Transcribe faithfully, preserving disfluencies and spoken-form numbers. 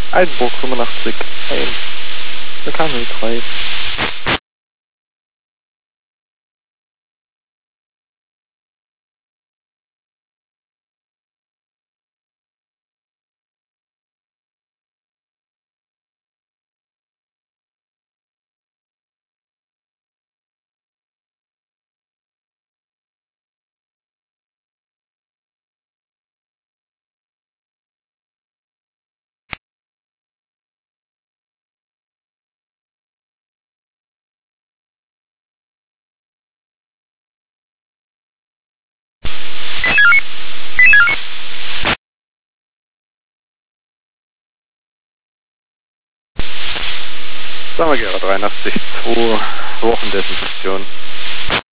Eisenburg fünfundachtzig, ein, der K null drei. Sagen wir Gera dreiundachtzig, zwei Wochen Desinfektion.